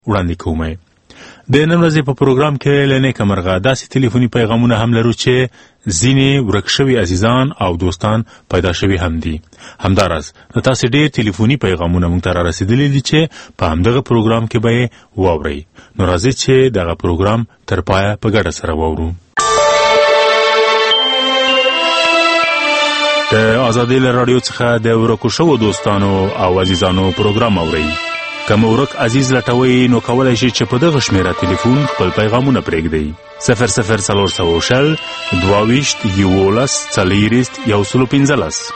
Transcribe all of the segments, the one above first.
وړاندې کوم. د نن ورځې په پروګرام کې له نیکه مرغه داسې ټلیفوني پیغامونه هم لرو چې ځینې ورک شوي عزیزان او دوستان پیدا شوي هم دي. همداراز د تاسې ډېر ټلیفوني پیغامونه موږ ته را رسېدلي دي چې په همدغه پروګرام کې به یې واورئ. نو راځئ چې دغه پروګرام تر پایه په ګډه سره واورو. د آزادۍ له راډیو څخه د ورکو شوو دوستانو او عزیزانو پروګرام اورئ. که مو ورک عزیز لټوئ نو کولی شئ چې په دغه شمیره ټلیفون خپل پیغامونه پرېږدئ. 0040 22 11 40 115.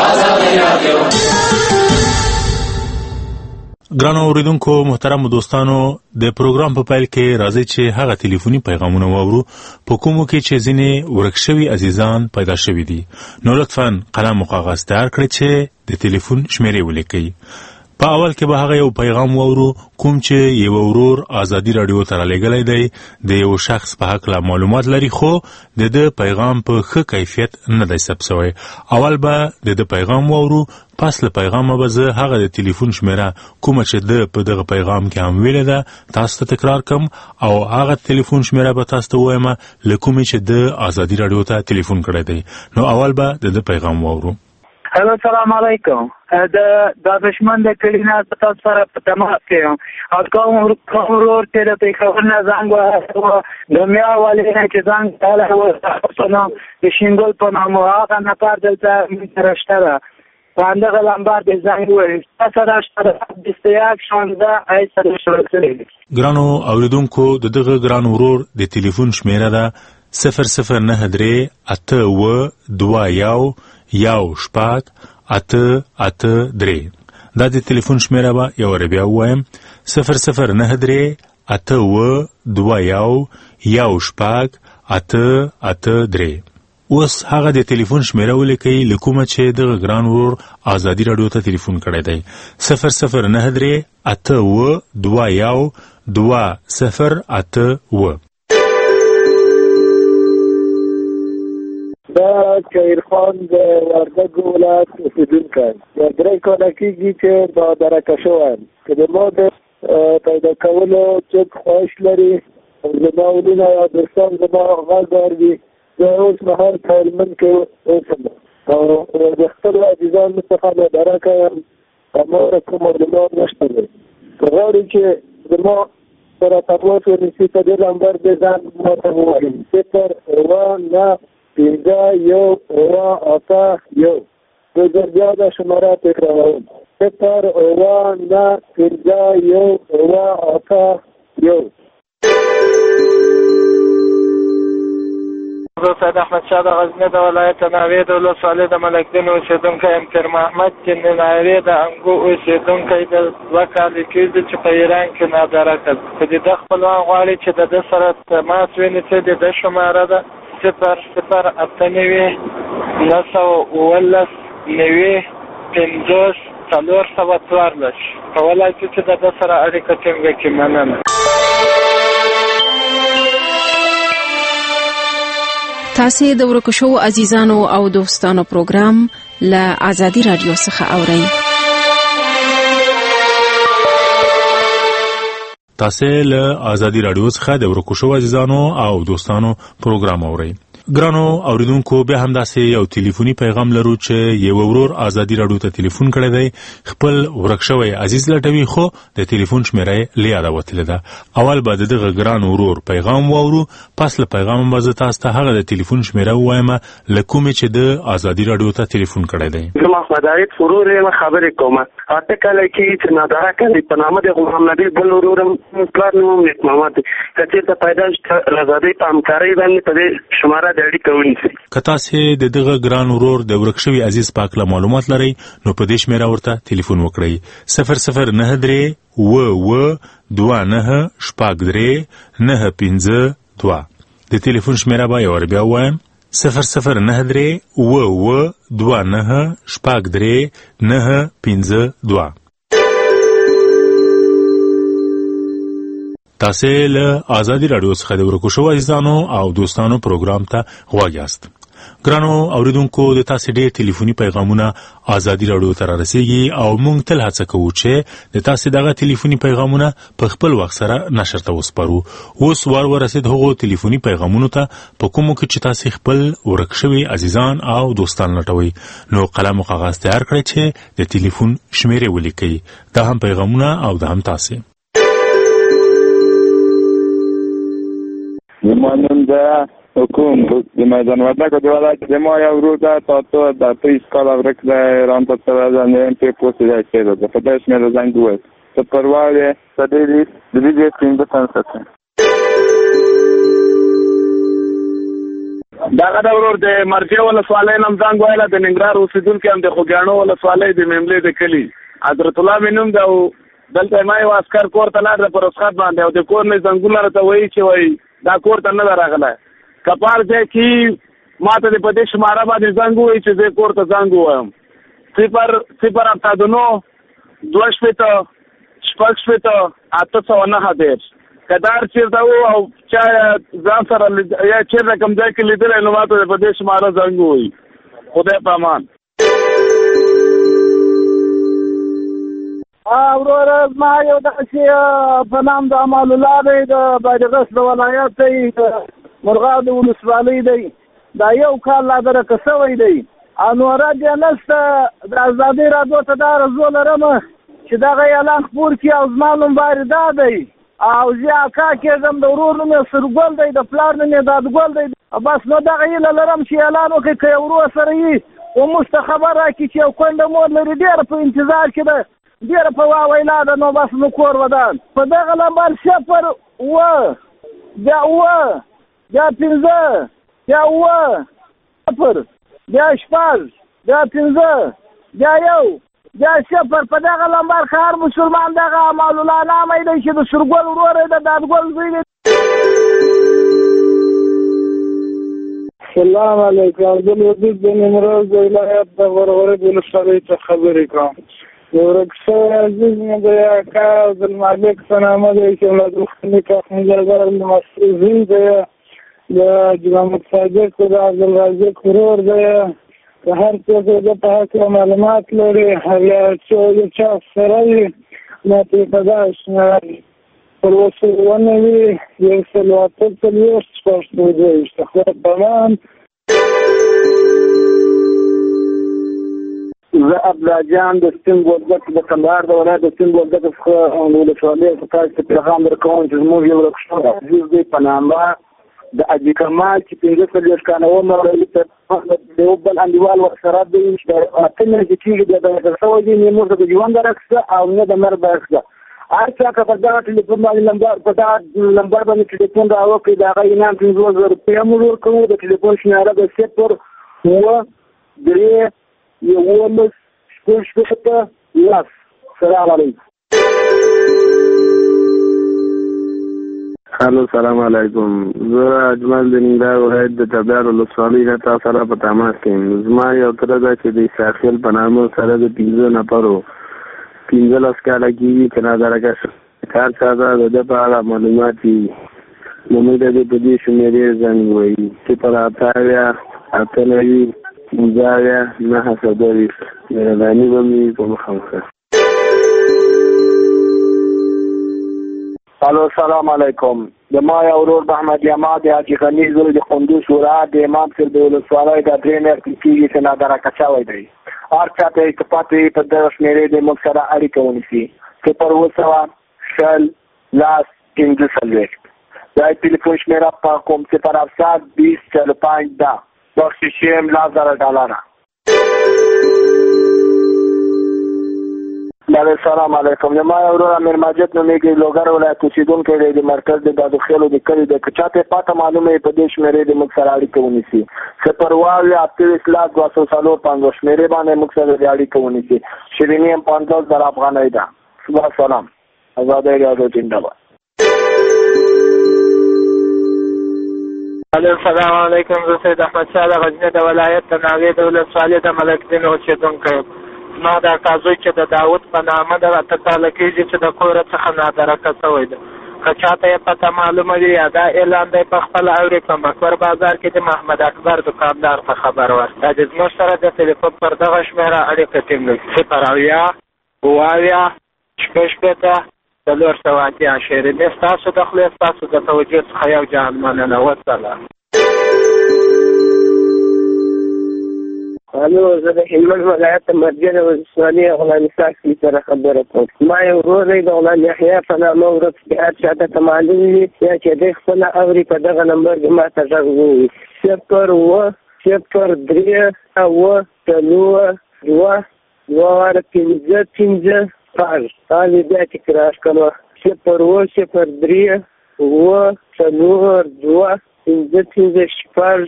ګرانو اوریدونکو محترمو دوستانو، د پروګرام په پیل کې راځئ چې هغه ټلیفوني پیغامونه واورو په کومو کې چې ځینې ورک شوي عزیزان پیدا شوي دي. نو لطفاً قلم او کاغذ تیار کړئ چې د ټلیفون شمیرې ولیکئ. په اول کې به هغه یو پیغام واورو کوم چې یو ورور آزادي راډیو ته رالیږلی دی. د یو شخص په هکله معلومات لري خو د ده پیغام په ښه کیفیت نه دی ثبت شوی. اول به د ده پیغام واورو، پس له پیغامه به زه هغه د ټلیفون شمیره کومه چې ده په دغه پیغام کې هم ویلې ده تاسو ته تکرار کم او هغه ټلیفون شمیره به تاسو ته ووایم له کومې چې ده آزادي راډیو ته ټلیفون کړی دی. نو اول به د ده پیغام واورو. هلو، سلام علیکم. د دشمن د کلي نه تاسو سره په تماس کې یم. او کوم ورور چې د پېښور نه زنګ وهلی د میا والي نه چې زنګ وهلی و په نام د شینګل په نام و، هغه نفر دلته موږ سره شته ده. په همدغه لمبر د زنګ وویل ستا سره شته ده 21 16 ای سره شروع کړی. ګرانو اوریدونکو، د دغه ګران ورور د ټلیفون شمیره ده 0093 82 1 883. دا د ټلیفون شمیره به یو بیا ووایم 0093 82 1 883. اوس هغه د ټلیفون شمیره ولیکئ له کومه چې دغه ګران ورور آزادي راډیو ته ټلیفون کړی دی. 0093 82 1 دا خیر خان د وردګو ولایت اوسېدونکی یا 3 کاله کېږي چې مهاجرت شوی یم. که د ما د پیدا کولو څوک خواهش لري، زما ولونه یا دوستان زما غږ واوري، زه اوس مهال په هلمند کې اوسم او د خپلو عزیزانو څخه مهاجرت یم. هماغه کوم معلومات نشته دی. که غواړي چې زما سره تماس ونیسي په دې نمبر د زنګ ماته ووایي 0 9 5 1 8 1. د بیا د شماره تکراروم 0 9 5 1 8 1. زه سید احمد شاه د غزني د ولایت ناوې د ولسوالۍ د ملکدین اوسېدونکی یم. پیر محمد چې د ناوې د انګو اوسېدونکی د 2 کاله کېږي چې په ایران کې نادره کړ. په دې د خپلوان غواړي چې د ده سره تماس ونیسي. د ده شماره ده 00 98 911 90 50 414. کولای شي چې د ده سره اړیکه ټینګه کړي. مننه. تاسې د ورکو شوو عزیزانو او دوستانو پروګرام له آزادي راډیو څخه اورئ. تاسې له آزادي راډیو څخه د ورکو شوو عزیزانو او دوستانو پروګرام اورئ. ګرانو اوریدونکو، بیا هم داسې یو ټلیفوني پیغام لرو چې یو ورور آزادي راډیو ته ټلیفون کړی دی. خپل ورک شوی عزیز لټوي خو د ټلیفون شمیره یې له یاده وتلې ده. اول به د دغه ګران ورور پیغام واورو، پس له پیغام به زه تاسو ته هغه د ټلیفون شمیره ووایم له کومې چې د آزادي راډیو ته ټلیفون کړی دی. زه محمد عارف ورور یم، خبرې کوم. 8 کاله کې چې نادره کړی په نامه د غلام نبی بل ورورم پلار نوم نیک محمد کچې ته پیدا شته آزادۍ په همکارۍ باندې په دې شماره د اړیکه ونیسئ. که تاسې د دغه ګران ورور د ورک شوي عزیز په هکله معلومات لرئ نو په دې شمیره ورته ټلیفون وکړئ 0093 29 شپږ 9 5 2. د ټلیفون شمیره به یو بیا ووایم 0093 29 شپږ 9 5 2. تاسې له آزادي راډیو څخه د ورکو شوو عزیزانو او دوستانو پروګرام ته غوږ یاست. ګرانو اوریدونکو د تاسو ډېر ټلیفوني پیغامونه ازادي راډیو ته رارسېږي او موږ تل هڅه کوو چې د تاسو دغه ټلیفوني پیغامونه په خپل وخت سره نشر ته وسپارو. اوس ورسېد هغو ټلیفوني پیغامونو ته په کومو کې چې تاسو خپل ورک شوي عزیزان او دوستان لټوي. نو قلم او کاغذ تیار کړئ چې د ټلیفون شمیرې ولیکئ. دا هم پیغامونه او دا هم تاسو. زمانون ده حکوم د میدان وردګو د ولایت د ما یو ورور ده تاسو د 3 کال ورک ده ایران ته تر ځان په پوسټ ځای کې ده په داس مې زنګ وې ته پرواله تدې د دې څنګه تاسو دا د ورور د مرکه ولا سوالای نم ځنګ وایله د ننګرهار اوسیدونکو هم د خوګانو ولا سوالای د مملې د کلی حضرت الله مینم دا دلته ما یو عسكر کور ته لاړ پر اسخات باندې او د کور نه زنګونه راته وایي چې وایي دا کور ته نه راغله کپار دې کی ماته د پدې شماره باندې زنګ وایي چې زه کور ته زنګ وایم 0 2 شپته کدار چیرته او چا ځان سره یا چیرته کوم ځای کې لیدل نو ماته د پدې شماره زنګ وایي خدای په امان. ورور ما یو داسې په نام د امان الله دی د بادغیس د ولایت دی د مرغاب د ولسوالۍ دی دا یو کال لا درکه شوی دی او نوره دې نشته د ازادۍ راډیو ته دا رضو لرم چې دغه اعلان خپور کړي او زما نوم باید دا دی او زه اکا کېږم د ورور نوم یې سرګل دی د پلار نوم یې دادګل دی بس نو دغه هیله لرم چې اعلان وکړي که یو ورور سره وي و موږ ته خبر راکړي چې یو کونډه مور لري ډېره په انتظار کې ده ډېره په واویلا ده نو بس نو کور ودان په دغه لمبر 0 بیا 5 بیا 0 بیا 6 بیا 5 بیا 1 بیا 0 په دغه لمبر هر مسلمان دغه امان الله نامه دی چې د سرګل ورور دی د دادګل زوی دی. السلام علیکم د وجود د نیمروز ولایت د غورغوري ولسوالۍ څخه خبرې کوم. ورکشه عزیز مې د اکا عبدالمالک سنامه دی چې ولادت خلیقه خنجرګر المسعودي دی د جمعت صادق د عبدالرازق ورور دی د هر څوک د په حق معلومات لري هر یو چا سره وي نو په پداش نه پر وسو ونوي یو سلوات تلويش پښتو دی استخبار تمام. زه عبدالجان د سپین بولدک د کندهار د ولایت د سپین بولدک څخه ولسوالۍ ته تاسو ته پیغام درکوم چې زموږ یو رکشن عزیز دی په نامه د اجي کمال چې 15 کاله عمر لري د یو بل انډیوال ورسره دی چې اته نه کېږي د څو دي موږ د ژوند راکسه او نه د مرګ راکسه ارڅه که په دا ټلیفون باندې نمبر باندې ټلیفون راوکړي دا غي نام 5000 روپیا موږ ورکوو د ټلیفون شماره د 0 3 یولس شپته لاس. سلام علیکم. هلو سلام علیکم. زه اجمل د ننګرهار ولایت د تبدار ولسوالۍ نه تاسو سره په تماس کې یم. زما یو تره ده چې د ساحل په نامه سره د 15 نفرو 15 کاله کېږي که نادرکه کار ساده د ده په اړه معلومات وي نو موږ د دې په دې شمېرې زنګ وایي 0 مزایا نه حسدوي مهرباني به مې په مخه. الو سلام علیکم. د ما یو ورور محمد یما د حاجي غني زوی د قندوز ورا د امام سر د ولسوالۍ د ټرینر کېږي چې نادرکه شوی دی هر چاته اتفاق په دغه شمېرې د موږ سره اړیکه ونیسي 0 لاس 15 دا ټلیفون شمېره په کوم 0 ده بخششیم $1000. سلام علیکم. ما یو ورور امیر ماجد نومیږي لوګر ولایت اوسیدونکی دی د مرکز د دادوخیلو د کلي د که چاته پاته معلومه یې په دې شمېرې د موږ سره اړیکه ونیسي 0 شمېرې باندې موږ سره د اړیکه ونیسي. شیریني هم 50,000 افغانۍ ده. صبح سلام. ازادۍ راډیو زنده‌باد. السلام علیکم. زه سید احمد شاه د غزني د ولایت د ناوې د ولسوالۍ د ملک دین اوسېدونکی یم. ما دا کازوی چې د داود په نامه د 8 کاله کېږي چې د کوره څخه نادرکه شوی دی که چاته یې پته معلومه وي یا دا اعلان دی په خپله اوري په مکور بازار کې د محمد اکبر دکاندار ته خبر ورکړه. د زموږ سره د تلیفون پر دغه شمېره اړیکه ټینګوي 0 اویا شپږ شپېته 480 شیرینې ستاسو د خولې ستاسو د توجه څخه یو جهان مننه. وسلام. الو، زه د هلمند ولایت مرجان ولسوالۍ غلام اسحاق سره خبره کوم. ما یو ورور دی د غلام یحیی په نامه ورځ کې هر چاته ته معلوم وي یا چې دی خپله اوري په دغه نمبر کې ما ته غږ ووایي 0 حال بیا تکرار کړو 0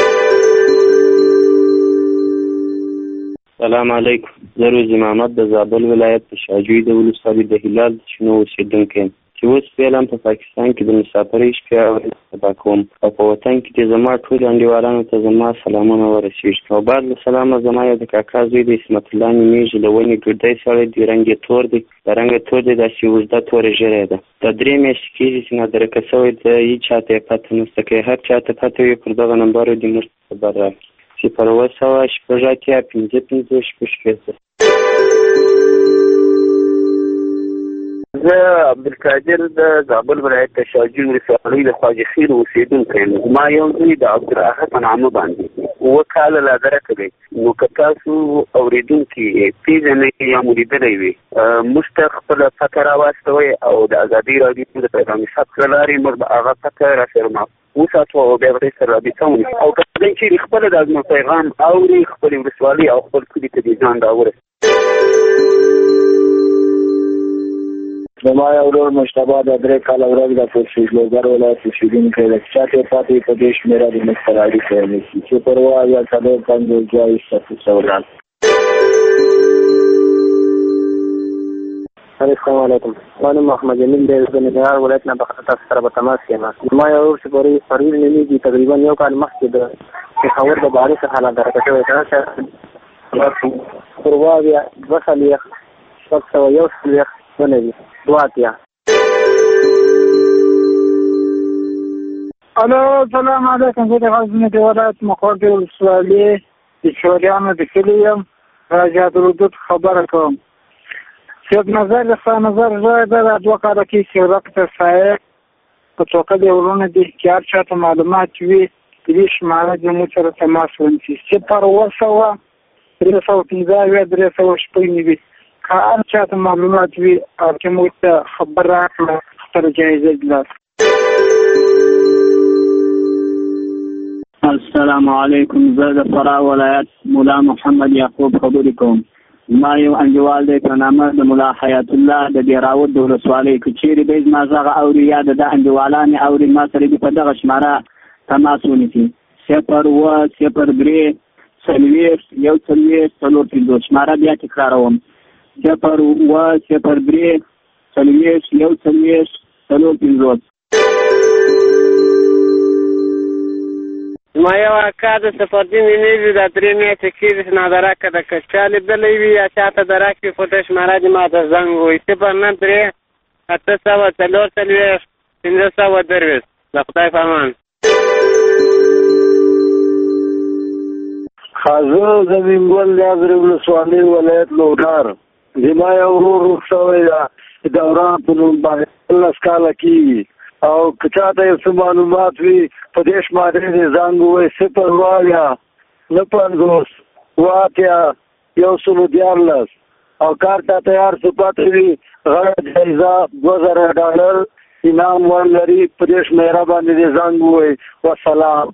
سلام علیکم. زه روزي محمد د زابل ولایت په شاجوی د ولسوالۍ د هلال د شنو اوسېدونکی یم چې اوس فعلا په پاکستان کې د مسافرۍ شپې اورېدل سبا کوم او په وطن کې د زما ټولو انډیوالانو ته زما سلامونه ورسېږي. او بعد له سلامه زما یو د کاکا زوی د اسمت الله نومېږي، له ونې ګردی سړی دی، رنګ یې تور دی، د رنګه تور دی، داسې اوږده توره ږیره ده. دا 3 میاشتې کېږي چې نادرکه شوی د هېڅ چاته یې پته نشته. که هر چاته پته وي پر دغه نمبرو دې موږ ته خبر راکړي 0 شپږ اتیا 55 شپږ شپېته. زه عبدالقادر د زابل ولایت د شاجوی ولسوالۍ د خواجه خیر اوسېدونکی یم. زما یو زوی د عبدالاحد په نامه باندې 7 کاله لا درکه دی. نو که تاسو اورېدونکي پېژنئ یا مو لیدلی وي موږ ته خپله پته راواستوئ او د ازادۍ راډیو د پیغام ثبت له لارې موږ به هغه پته راسره وساتو او بیا به سره رابطه ونیسو. او که دی چېرې خپله دا زموږ پیغام اوري خپلې ولسوالۍ او خپل کلي ته دې ځان راورسوي. زما یو ورور مشتبه د 3 کاله ورځ د فوسیلوګر ولایت اوسېدونکی دی. چې چاته یې پاتې په دې شمېره د موږ سره اړیکه ونیسي 0 السلام علیکم. ما نوم محمد جمیل دی. زه د ننګرهار ولایت نه تاسو سره په تماس کې یم. ما یو ورور چې پروین نومېږي تقریبا 1 کال مخکې د پېښور د باري څخه نادرکه شوی دی. پرواویا 2 2 الو، سلام علیکم. زه د غزني د ولایت مقر د ولسوالۍ د چوریانو د کلي یم. راجع درودود خبره کوم. سید نظر رسا نظر زه د 2 کاله کې چې وخت سایه په توګه د ورونه د اختیار چاته معلومات وي د دې شماره د مو سره تماس ونیسي 0 315 316 که هر چاته معلومات وي او چې مو ته خبر راکړه خپله جایزه دلار. السلام علیکم. زه د فراه ولایت مولا محمد یعقوب خبرې کوم. ما یو انډیوال دی په نامه د ملا حیات الله د ډیراوت د ولسوالۍ. که چېرې دی زما غږ اوري یا د ده انډیوالانې اوري ما سره دې په دغه شماره تماس ونیسي 0 03 40 1 شماره بیا تکراروم 0 03 40 1 ما یو اکا د سفردین نومېږي د 3 میاشتې کېږي چې نادرکه ده. که چا لیدلی وي یا چاته درک وي خو ته شماره دې ما ته زنګ ووایي 0 844 520 د خدای په امان. خازو زمینګل د ازرې ولسوالۍ ولایت لوګر. زما یو ورور روغ شوی دی دوران په نوم باندې 10 کاله کېږي. او که چاته یو څه معلومات وي په دې شمارې دې زنګ ووایي 0 950 1 او کار ته تیار څه پاتې وي غړ جایزه $2000 انعام ورلري په دې شمېره باندې دې زنګ ووایي. وسلام.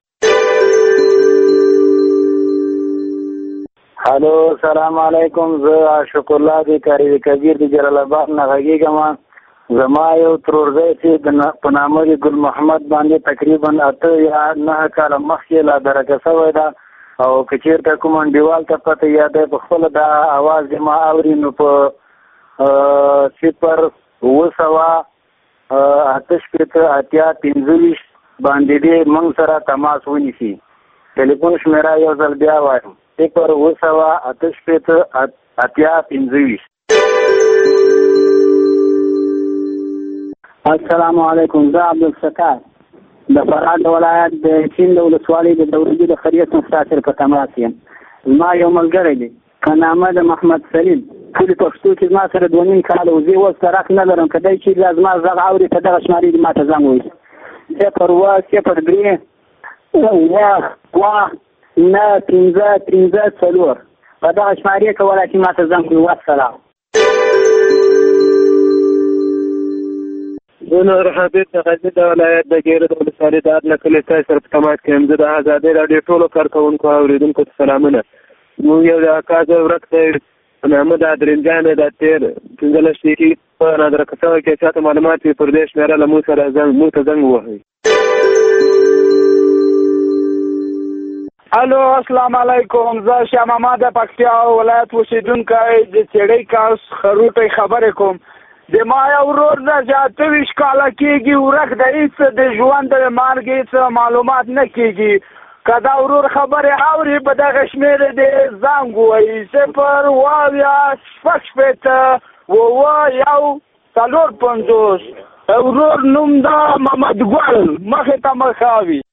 الو، سلام علیکم. زه عاشق الله دی کاری کبیر دی جلال آباد نه غږیږم. زما یو ترورزی چې په نامه د ګل محمد باندې تقریبا 8 یا 9 کاله مخکې لا درکه شوی ده. او که چېرته کوم انډیوال ته پته یا دی په خپله دا اواز د ما اوري نو په 0 8 باندې دې موږ سره تماس ونیسي. ټلیفون شمېره یو ځل بیا وایم 0 8 5 السلام علیکم. زه عبدالستار د فراه ولایت د چین د ولسوالۍ د دورګي د خریت مستاثر په تماس یم. زما یو ملګری دی که نامه د محمد سلیم ټولې پښتو کې زما سره 2.5 کاله و. زه اوس درک نه لرم، که دی چې زما غږ اوري په دغه شمارې دې ما ته زنګ ووهي 0 3 په دغه شمارې کولی چې ما ته زنګ ووهي. والسلام. زه نور حبیب د غزني د ولایت د ګیره د ولسوالۍ د ادله کلي ستاسو سره په تماس کې یم. زه د ازادۍ راډیو ټولو کارکوونکو او اورېدونکو ته سلامونه. موږ یو د اکا زوی ورک دی په نامه د ادرنجان د تېر 15 دقیقې په نادرکه شوی کې چاته معلومات وي پر دې شمېره له موږ ته زنګ ووهئ. الو السلام علیکم. زه شاه محمد د پکتیا ولایت اوسېدونکی د څېړۍ کاس خروټۍ خبرې کوم. د ما یو ورور د 28 کاله کېږي ورک د هېڅ د ژوند د مرګ هېڅ معلومات نه کېږي. که دا ورور خبرې اوري په دغه شمېرې د زنګ ووهي 0 50 ورور نوم د محمد ګل مخې ته مخاوي.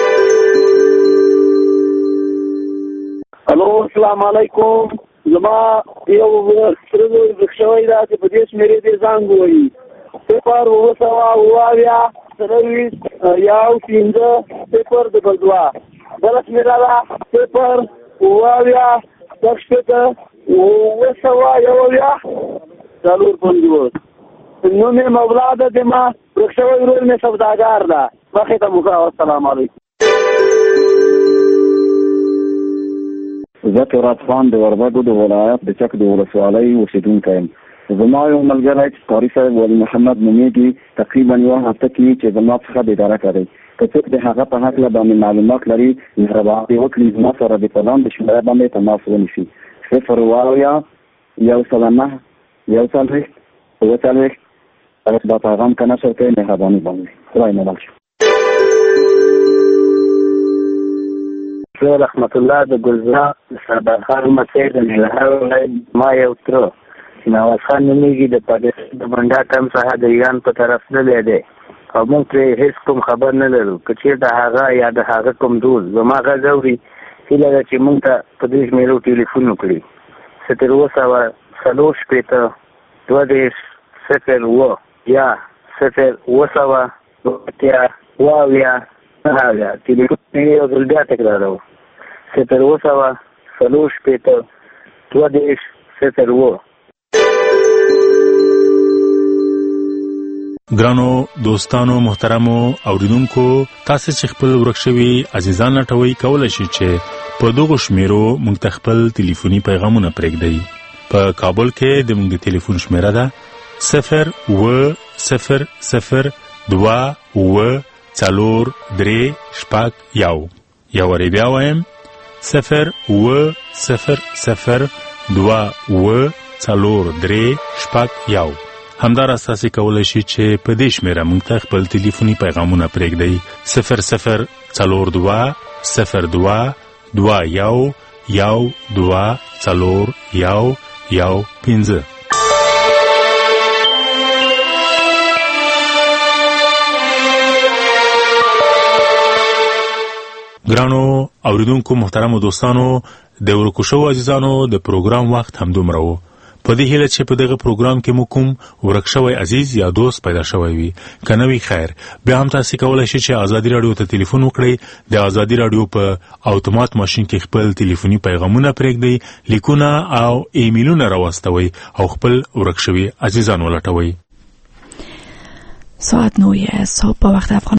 الو السلام علیکم. زما یو سره ورک شوی دا چې په دې شمېرې دې زنګ ووهي 0 بله شمېره ده 0 نوم یې مولا ده د ما ورک شوی ورور مې سوداګر ده مخې ته مخاوه. السلام علیکم. زه تورات خان د وردګو د ولایت د چک د ولسوالۍ اوسېدونکی یم. زما یو ملګری چې قاري صاحب ولي محمد نومېږي تقریبا یوه هفته کې چې زما څخه بېداره کړی. که څوک د هغه په هکله باندې معلومات لري مهرباني وکړي زما سره د پلان د شمېره باندې تماس ونیسي 0 دا پیغام که نشر کوي مهرباني باندې. خدای مبارک شه. زه رحمت الله د ګلزار سردار خان مسیر د ننګرهار ولایت. ما یو تره چې نواز خان نومېږي د پاکستان د بنډا کم څخه د ایران په طرف تللی دی او موږ ترې هېڅ کوم خبر نه لرو. که چېرته هغه یا د هغه کوم دوست زما غږ اوري هیله ده چې موږ ته په دې شمېرو ټلیفون وکړي 0 یا 0 ټلیفون یې یو ځل بیا تکراروو 0 ګرانو دوستانو محترمو اوریدونکو تاسو چې خپل ورک شوي عزیزان لټوي کولای شئ چې په دغه شمیرو موږ ته خپل ټلیفوني پیغامونه پرېږدئ. په کابل کې د موږ د ټلیفون شمیره ده 0 یو وری بیا وایم 0 همدار اساسي کولای شي چې په دې شمیره موږ ته خپل ټلیفوني پیغامونه پرېږدئ 0 ګرانو اوریدونکو محترمو دوستانو د ورکو شوو عزیزانو د پروګرام وخت هم دومره و. په دې هیله چې په دغه پروګرام کې مو کوم ورک شوی عزیز یا دوست پیدا شوی وي که نه وي خیر بیا هم تاسو کولی شئ چې ازادي راډیو ته ټلیفون وکړئ. د ازادي راډیو په اتومات ماشین کې خپل ټلیفوني پیغامونه پرېږدئ، لیکونه او ایمیلونه راواستوئ او خپل ورک شوي عزیزان ولټوئ. ساعت 9 صبح په وخت افغان